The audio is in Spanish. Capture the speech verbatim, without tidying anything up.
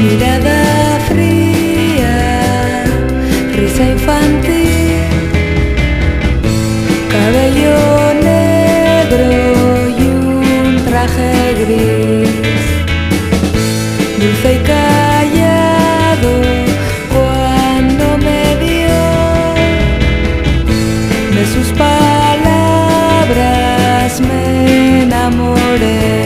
Mirada fría, risa infantil, cabello negro y un traje gris, dulce y callado cuando me vio, de sus palabras me enamoré.